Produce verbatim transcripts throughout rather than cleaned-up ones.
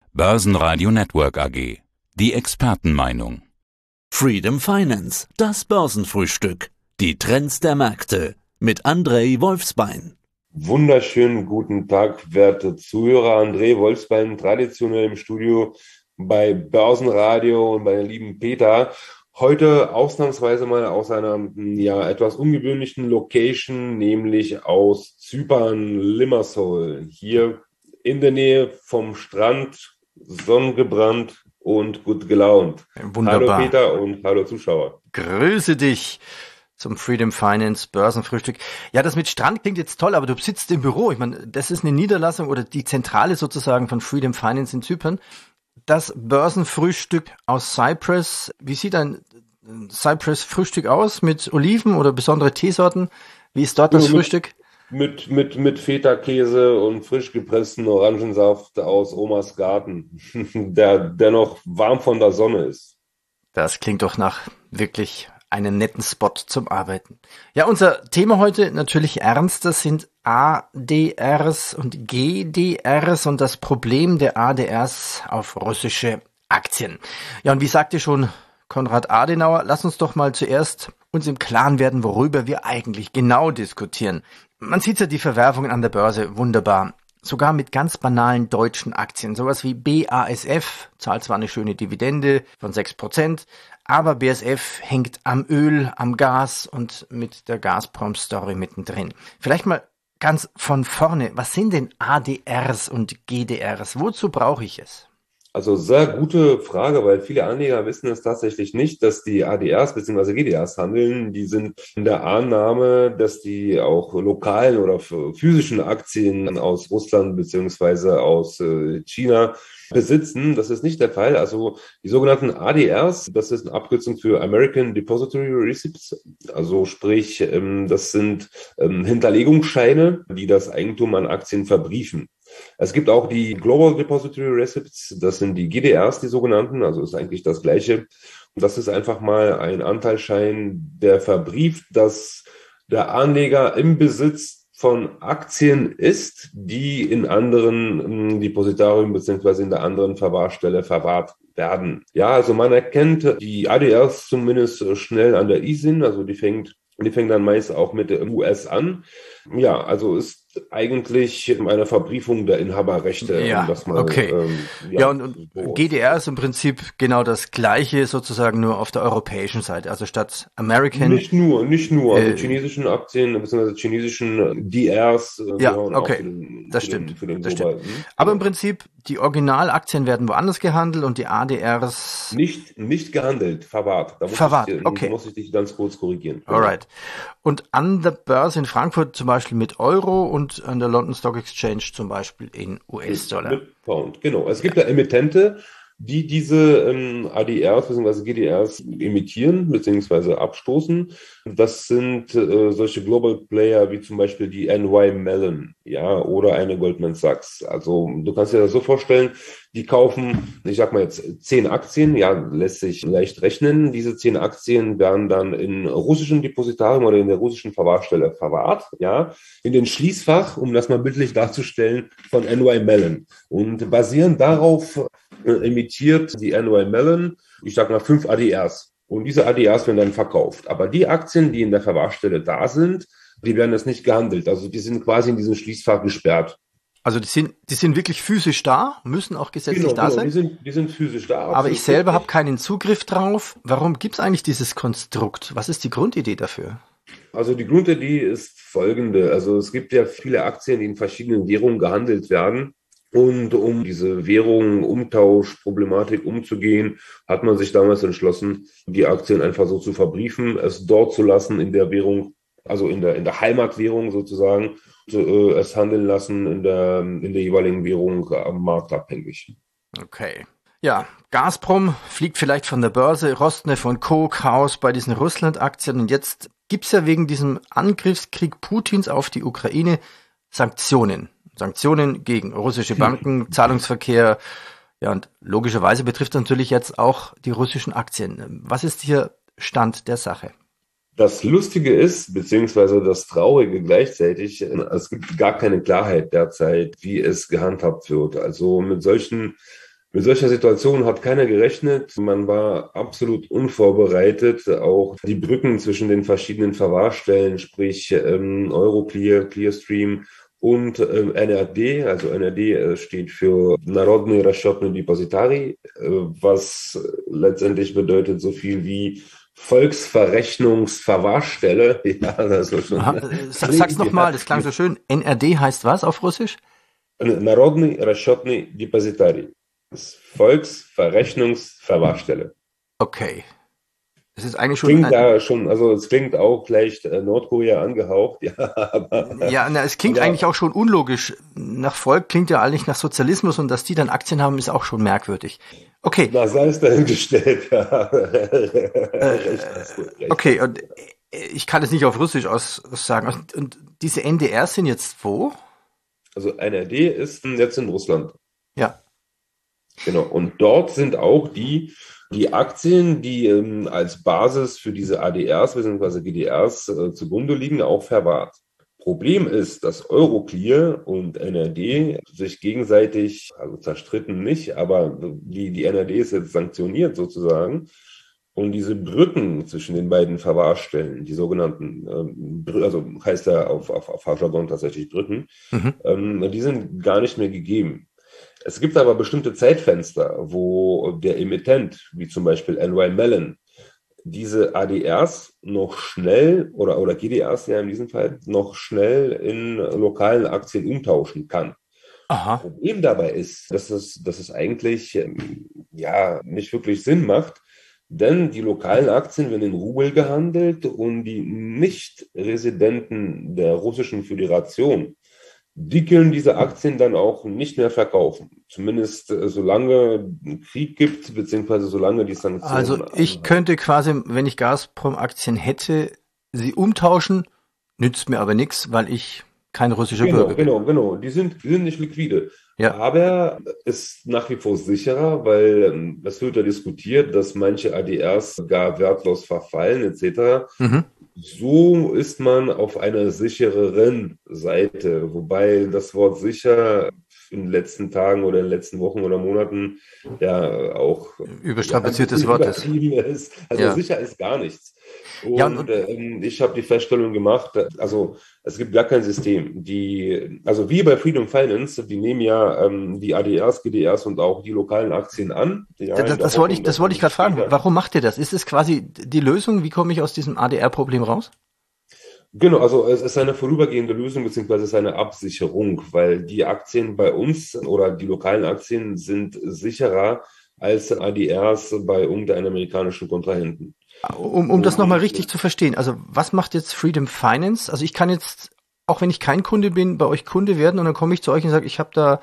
Börsenradio Network A G. Die Expertenmeinung. Freedom Finance, das Börsenfrühstück. Die Trends der Märkte mit André Wolfsbein. Wunderschönen guten Tag, werte Zuhörer. André Wolfsbein, traditionell im Studio bei Börsenradio und bei der lieben Peter. Heute ausnahmsweise mal aus einer ja etwas ungewöhnlichen Location, nämlich aus Zypern, Limassol. Hier in der Nähe vom Strand, sonnengebrannt und gut gelaunt. Wunderbar. Hallo Peter und hallo Zuschauer. Grüße dich zum Freedom Finance Börsenfrühstück. Ja, das mit Strand klingt jetzt toll, aber du sitzt im Büro. Ich meine, das ist eine Niederlassung oder die Zentrale sozusagen von Freedom Finance in Zypern. Das Börsenfrühstück aus Cyprus. Wie sieht ein Cyprus-Frühstück aus? Mit Oliven oder besondere Teesorten? Wie ist dort das mit, Frühstück? Mit, mit, mit Feta-Käse und frisch gepressten Orangensaft aus Omas Garten, der, der noch warm von der Sonne ist. Das klingt doch nach wirklich einen netten Spot zum Arbeiten. Ja, unser Thema heute natürlich ernst. Das sind A D Rs und G D Rs und das Problem der A D Rs auf russische Aktien. Ja, und wie sagte schon Konrad Adenauer, lass uns doch mal zuerst uns im Klaren werden, worüber wir eigentlich genau diskutieren. Man sieht ja die Verwerfungen an der Börse wunderbar. Sogar mit ganz banalen deutschen Aktien. Sowas wie B A S F zahlt zwar eine schöne Dividende von sechs Prozent, aber B A S F hängt am Öl, am Gas und mit der Gazprom-Story mittendrin. Vielleicht mal ganz von vorne. Was sind denn A D Rs und G D Rs? Wozu brauche ich es? Also sehr gute Frage, weil viele Anleger wissen es tatsächlich nicht, dass die A D Rs bzw. G D Rs handeln. Die sind in der Annahme, dass die auch lokalen oder physischen Aktien aus Russland bzw. aus China besitzen. Das ist nicht der Fall. Also die sogenannten A D Rs, das ist eine Abkürzung für American Depository Receipts. Also sprich, das sind Hinterlegungsscheine, die das Eigentum an Aktien verbriefen. Es gibt auch die Global Depository Receipts, das sind die G D Rs, die sogenannten, also ist eigentlich das Gleiche. Und das ist einfach mal ein Anteilsschein, der verbrieft, dass der Anleger im Besitz von Aktien ist, die in anderen Depositarien bzw. in der anderen Verwahrstelle verwahrt werden. Ja, also man erkennt die A D Rs zumindest schnell an der I S I N, also die fängt Die fängt dann meist auch mit der U S an. Ja, also ist eigentlich eine Verbriefung der Inhaberrechte. Ja, um das mal, okay. Ähm, ja, ja, und, und G D R ist im Prinzip genau das Gleiche, sozusagen nur auf der europäischen Seite. Also statt American. Nicht nur, nicht nur. Also äh, chinesischen Aktien bzw. chinesischen D Rs. Äh, ja, okay, auch für den, das für stimmt. Den, für den das Global, stimmt. hm? Aber im Prinzip, die Originalaktien werden woanders gehandelt und die A D Rs... Nicht, nicht gehandelt, verwahrt. Da muss verwahrt, ich, okay. Da muss ich dich ganz kurz korrigieren. Genau. Alright. Und an der Börse in Frankfurt zum Beispiel mit Euro und an der London Stock Exchange zum Beispiel in U S-Dollar. Mit Pound, genau. Es gibt ja Emittente, die diese ähm, A D Rs bzw. G D Rs emittieren bzw. abstoßen. Das sind äh, solche Global Player wie zum Beispiel die N Y Mellon, ja, oder eine Goldman Sachs. Also du kannst dir das so vorstellen, die kaufen, ich sag mal jetzt zehn Aktien, ja, lässt sich leicht rechnen. Diese zehn Aktien werden dann in russischen Depositarien oder in der russischen Verwahrstelle verwahrt, ja, in den Schließfach, um das mal bildlich darzustellen, von N Y Mellon. Und basieren darauf äh, emittiert die N Y Mellon, ich sag mal, fünf A D Rs. Und diese A D Rs werden dann verkauft. Aber die Aktien, die in der Verwahrstelle da sind, die werden jetzt nicht gehandelt. Also die sind quasi in diesem Schließfach gesperrt. Also die sind, die sind wirklich physisch da, müssen auch gesetzlich Genau, da genau. sein. Die sind, die sind physisch da. Aber ich selber habe keinen Zugriff drauf. Warum gibt es eigentlich dieses Konstrukt? Was ist die Grundidee dafür? Also die Grundidee ist folgende. Also es gibt ja viele Aktien, die in verschiedenen Währungen gehandelt werden. Und um diese Währung, Umtauschproblematik umzugehen, hat man sich damals entschlossen, die Aktien einfach so zu verbriefen, es dort zu lassen in der Währung, also in der, in der Heimatwährung sozusagen, äh, es handeln lassen in der, in der jeweiligen Währung am Markt abhängig. Okay. Ja, Gazprom fliegt vielleicht von der Börse, Rosneft und Co. Chaos bei diesen Russland-Aktien. Und jetzt gibt's ja wegen diesem Angriffskrieg Putins auf die Ukraine Sanktionen. Sanktionen gegen russische Banken, Zahlungsverkehr. Ja, und logischerweise betrifft das natürlich jetzt auch die russischen Aktien. Was ist hier Stand der Sache? Das Lustige ist, beziehungsweise das Traurige gleichzeitig, es gibt gar keine Klarheit derzeit, wie es gehandhabt wird. Also mit solchen Mit solcher Situation hat keiner gerechnet. Man war absolut unvorbereitet. Auch die Brücken zwischen den verschiedenen Verwahrstellen, sprich ähm, Euroclear, Clearstream und ähm, N R D, also N R D äh, steht für Narodny Расчетный Депозитарий, äh, was letztendlich bedeutet so viel wie Volksverrechnungsverwahrstelle. Ja, also schon. Aha, sag's nochmal, das klang so schön. N R D heißt was auf Russisch? Народный Расчетный Депозитарий. Das Volksverrechnungsverwahrstelle. Okay. Das ist eigentlich schon. Klingt ein, da schon, also es klingt auch leicht äh, Nordkorea angehaucht, ja, aber. Ja, na, es klingt aber, eigentlich auch schon unlogisch. Nach Volk klingt ja eigentlich nach Sozialismus und dass die dann Aktien haben, ist auch schon merkwürdig. Okay. Na, sei es dahingestellt, ja. Äh, okay, und ich kann es nicht auf Russisch aus sagen. Und, und diese N D Rs sind jetzt wo? Also N R D ist jetzt in Russland. Ja. Genau. Und dort sind auch die, die Aktien, die ähm, als Basis für diese A D Rs bzw. G D Rs äh, zugrunde liegen, auch verwahrt. Problem ist, dass Euroclear und N R D sich gegenseitig, also zerstritten nicht, aber die, die N R D ist jetzt sanktioniert sozusagen. Und diese Brücken zwischen den beiden Verwahrstellen, die sogenannten, ähm, also heißt ja auf, auf, auf Fachjargon tatsächlich Brücken, mhm. ähm, die sind gar nicht mehr gegeben. Es gibt aber bestimmte Zeitfenster, wo der Emittent, wie zum Beispiel N Y Mellon, diese A D Rs noch schnell, oder, oder G D Rs ja in diesem Fall, noch schnell in lokalen Aktien umtauschen kann. Aha. Problem dabei ist, dass es, dass es eigentlich ja nicht wirklich Sinn macht, denn die lokalen Aktien werden in Rubel gehandelt und die Nicht-Residenten der Russischen Föderation, die können diese Aktien dann auch nicht mehr verkaufen. Zumindest äh, solange es Krieg gibt, beziehungsweise solange die Sanktionen. Also ich anhalten. Könnte quasi, wenn ich Gazprom-Aktien hätte, sie umtauschen, nützt mir aber nichts, weil ich kein russischer genau, Bürger bin. Genau, genau, die sind, die sind nicht liquide. Ja. Aber ist nach wie vor sicherer, weil es wird ja diskutiert, dass manche A D Rs gar wertlos verfallen et cetera. Mhm. So ist man auf einer sichereren Seite, wobei das Wort sicher in den letzten Tagen oder in den letzten Wochen oder Monaten ja auch überstrapaziertes Wort ist. ist. Also ja. Sicher ist gar nichts. Und, ja, und ähm, ich habe die Feststellung gemacht, also es gibt gar kein System. Die, also wie bei Freedom Finance, die nehmen ja ähm, die A D Rs, G D Rs und auch die lokalen Aktien an. Das, das wollte ich, das wollte ich gerade fragen. Warum macht ihr das? Ist es quasi die Lösung? Wie komme ich aus diesem A D R-Problem raus? Genau, also es ist eine vorübergehende Lösung beziehungsweise es ist eine Absicherung, weil die Aktien bei uns oder die lokalen Aktien sind sicherer als A D Rs bei irgendeinem amerikanischen Kontrahenten. Um, um das nochmal richtig zu verstehen, also was macht jetzt Freedom Finance? Also ich kann jetzt, auch wenn ich kein Kunde bin, bei euch Kunde werden und dann komme ich zu euch und sage, ich habe da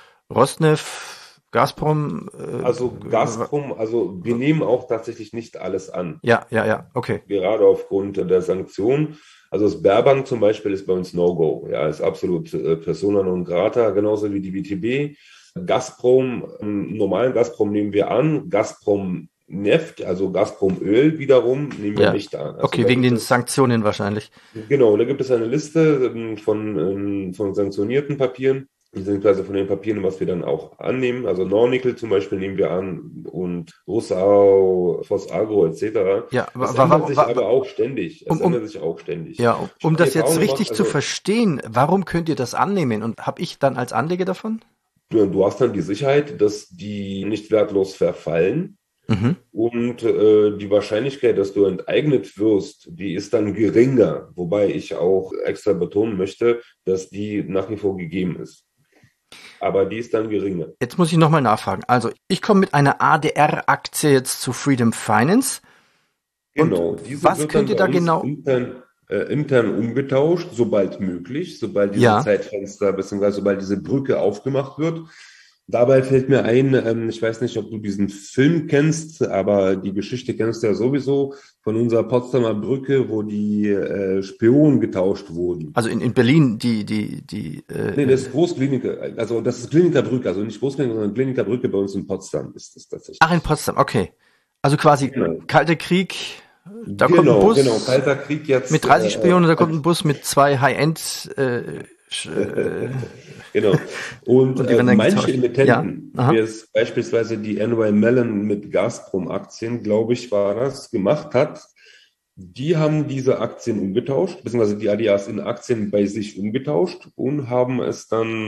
Rosneft, Gazprom. Äh, also Gazprom, also wir nehmen auch tatsächlich nicht alles an. Ja, ja, ja, okay. Gerade aufgrund der Sanktionen. Also das Sberbank zum Beispiel ist bei uns No-Go. Ja, ist absolut äh, persona non grata, genauso wie die W T B. Gazprom, ähm, normalen Gazprom nehmen wir an. Gazprom Neft, also Gazprom-Öl wiederum, nehmen wir ja. nicht an. Also okay, wegen den Sanktionen wahrscheinlich. Genau, da gibt es eine Liste von, von sanktionierten Papieren, beziehungsweise von den Papieren, was wir dann auch annehmen. Also Nornickel zum Beispiel nehmen wir an und Russau, Fosagro et cetera. Ja, das war, ändert war, sich war, aber auch ständig. Es um, um, ändert sich auch ständig. Ja, um, um das jetzt richtig gemacht, zu also, verstehen, warum könnt ihr das annehmen und habe ich dann als Anleger davon? Du, du hast dann die Sicherheit, dass die nicht wertlos verfallen. Mhm. Und äh, die Wahrscheinlichkeit, dass du enteignet wirst, die ist dann geringer. Wobei ich auch extra betonen möchte, dass die nach wie vor gegeben ist. Aber die ist dann geringer. Jetzt muss ich nochmal nachfragen. Also ich komme mit einer A D R-Aktie jetzt zu Freedom Finance. Genau. Diese was könnt ihr da genau... Intern, äh, intern umgetauscht, sobald möglich, sobald diese ja. Zeitfenster bzw. sobald diese Brücke aufgemacht wird. Dabei fällt mir ein, ähm, ich weiß nicht, ob du diesen Film kennst, aber die Geschichte kennst du ja sowieso von unserer Potsdamer Brücke, wo die äh, Spionen getauscht wurden. Also in, in Berlin, die, die, die, äh, Nee, das ist Großkliniker, also das ist Kliniker Brücke, also nicht Großkliniker, sondern Kliniker Brücke bei uns in Potsdam ist das tatsächlich. Ach, in Potsdam, okay. Also quasi genau. Kalter Krieg, da genau, kommt ein Bus genau, Kalter Krieg jetzt, mit dreißig äh, Spionen, da kommt ein Bus mit zwei High-End äh, Äh, genau. Und, und die äh, werden dann manche getauscht. Emittenten, Ja, aha. wie es beispielsweise die N Y Mellon mit Gazprom-Aktien, glaube ich, war das, gemacht hat, die haben diese Aktien umgetauscht, beziehungsweise die A D As in Aktien bei sich umgetauscht und haben es dann,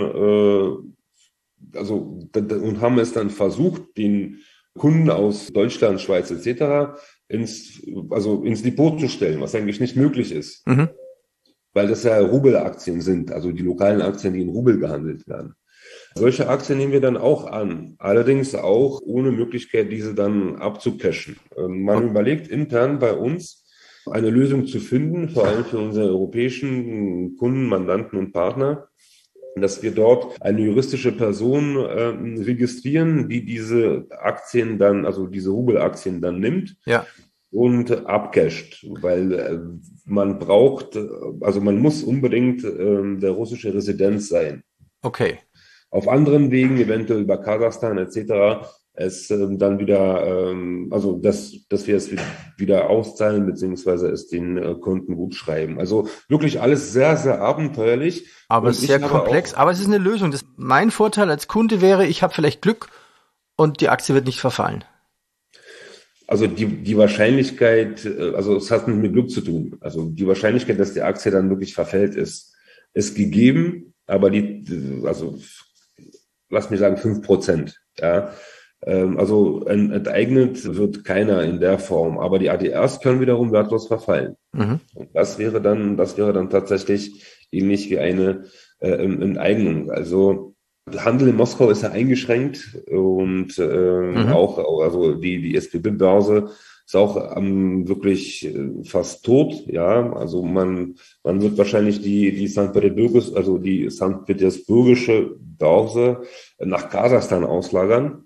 äh, also, d- d- und haben es dann versucht, den Kunden aus Deutschland, Schweiz et cetera ins, also ins Depot zu stellen, was eigentlich nicht möglich ist, Mhm. weil das ja Rubelaktien sind, also die lokalen Aktien, die in Rubel gehandelt werden. Solche Aktien nehmen wir dann auch an, allerdings auch ohne Möglichkeit, diese dann abzucashen. Ähm, Man Okay. überlegt intern bei uns, eine Lösung zu finden, vor allem für unsere europäischen Kunden, Mandanten und Partner, dass wir dort eine juristische Person äh, registrieren, die diese Aktien dann, also diese Rubelaktien dann nimmt Ja, und abcasht, weil äh, man braucht, äh, also man muss unbedingt äh, der russische Resident sein. okay. Auf anderen Wegen, eventuell über Kasachstan et cetera, es ähm, dann wieder, ähm, also dass, dass wir es wieder auszahlen, beziehungsweise es den äh, Kunden gut schreiben. Also wirklich alles sehr, sehr abenteuerlich. Aber Und ich sehr habe komplex. auch, Aber es ist eine Lösung. Das, mein Vorteil als Kunde wäre, ich habe vielleicht Glück und die Aktie wird nicht verfallen. also die, die Wahrscheinlichkeit, äh, also es hat nicht mit Glück zu tun. Also die Wahrscheinlichkeit, dass die Aktie dann wirklich verfällt, ist, ist gegeben, aber die, also lass mich sagen, fünf Prozent. Ja. Ähm, Also en- enteignet wird keiner in der Form, aber die A D Rs können wiederum wertlos verfallen. Mhm. Und das wäre dann, das wäre dann tatsächlich ähnlich wie eine äh, Enteignung. Also der Handel in Moskau ist ja eingeschränkt und äh, Mhm. auch, also die, die S P B-Börse ist auch ähm, wirklich äh, fast tot. Ja, also man, man wird wahrscheinlich die, die Sankt Petersburgis, also die Sankt Petersburgische Börse nach Kasachstan auslagern.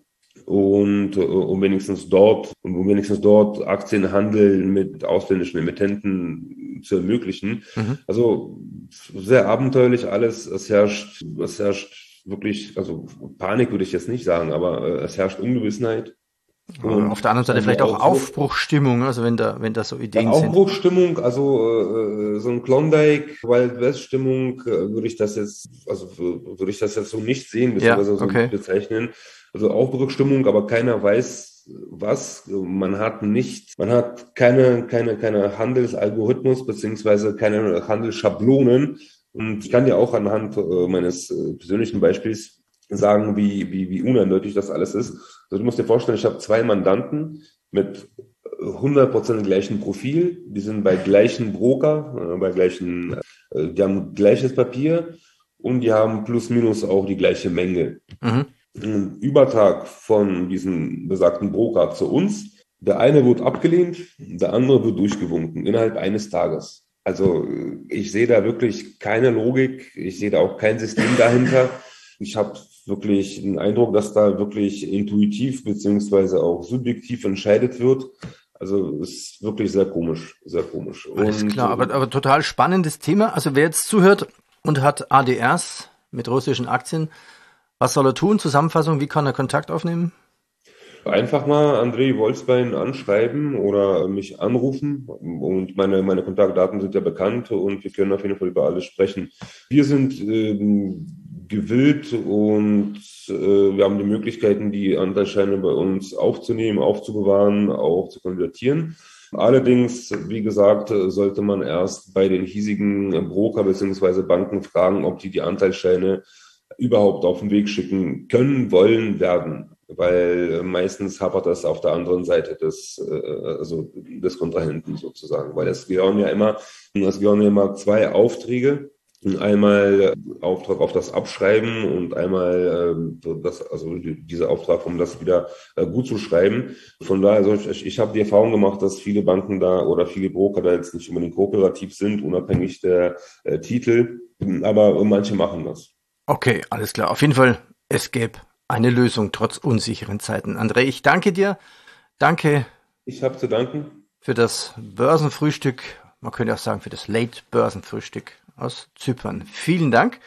Und äh, um wenigstens dort, um wenigstens dort Aktienhandel mit ausländischen Emittenten zu ermöglichen. Mhm. Also sehr abenteuerlich alles. Es herrscht, es herrscht wirklich, also Panik würde ich jetzt nicht sagen, aber äh, es herrscht Ungewissenheit. Aber auf der anderen Seite bei vielleicht mir auch so. Aufbruchstimmung, also wenn da, wenn da so Ja, Ideen sind. Aufbruchsstimmung, also äh, so ein Klondike, Wild West Stimmung, äh, würde ich das jetzt, also w- würde ich das jetzt so nicht sehen, Ja, beziehungsweise so okay. nicht bezeichnen. Also Aufbruchsstimmung, aber keiner weiß was. Man hat nicht, man hat keine, keine, keine Handelsalgorithmus, beziehungsweise keine Handelsschablonen. Und ich kann dir auch anhand äh, meines äh, persönlichen Beispiels sagen, wie, wie, wie uneindeutig das alles ist. Also du musst dir vorstellen, ich habe zwei Mandanten mit hundert Prozent gleichen Profil, die sind bei gleichen Broker, äh, bei gleichen, äh, die haben gleiches Papier und die haben plus minus auch die gleiche Menge. Mhm. Ein Übertrag von diesem besagten Broker zu uns, der eine wird abgelehnt, der andere wird durchgewunken innerhalb eines Tages. Also äh, ich sehe da wirklich keine Logik, ich sehe da auch kein System dahinter. Ich habe wirklich den Eindruck, dass da wirklich intuitiv beziehungsweise auch subjektiv entscheidet wird. Also es ist wirklich sehr komisch, sehr komisch. Alles Und klar, aber, aber total spannendes Thema. Also wer jetzt zuhört und hat A D Rs mit russischen Aktien, was soll er tun? Zusammenfassung, wie kann er Kontakt aufnehmen? einfach mal André Wolfsbein anschreiben oder mich anrufen und meine, meine Kontaktdaten sind ja bekannt und wir können auf jeden Fall über alles sprechen. Wir sind ähm, gewillt und äh, wir haben die Möglichkeiten, die Anteilsscheine bei uns aufzunehmen, aufzubewahren, auch zu konvertieren. Allerdings, wie gesagt, sollte man erst bei den hiesigen Broker bzw. Banken fragen, ob die die Anteilsscheine überhaupt auf den Weg schicken können, wollen, werden. Weil meistens hapert das auf der anderen Seite des, also des Kontrahenten sozusagen. Weil es gehören ja immer, es gehören ja immer zwei Aufträge. Einmal Auftrag auf das Abschreiben und einmal das, also dieser Auftrag, um das wieder gut zu schreiben. Von daher, also ich, ich habe die Erfahrung gemacht, dass viele Banken da oder viele Broker da jetzt nicht unbedingt kooperativ sind, unabhängig der äh, Titel, aber manche machen das. Okay, alles klar. Auf jeden Fall, es gäbe eine Lösung trotz unsicheren Zeiten. André, ich danke dir. Danke. Ich habe zu danken. Für das Börsenfrühstück, man könnte auch sagen für das Late-Börsenfrühstück aus Zypern. Vielen Dank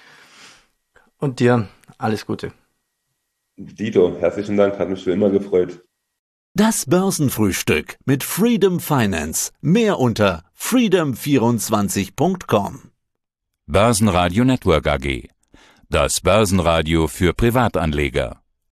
und dir alles Gute. Dito, herzlichen Dank, hat mich für immer gefreut. Das Börsenfrühstück mit Freedom Finance. Mehr unter freedom vierundzwanzig punkt com. Börsenradio Network A G. Das Börsenradio für Privatanleger.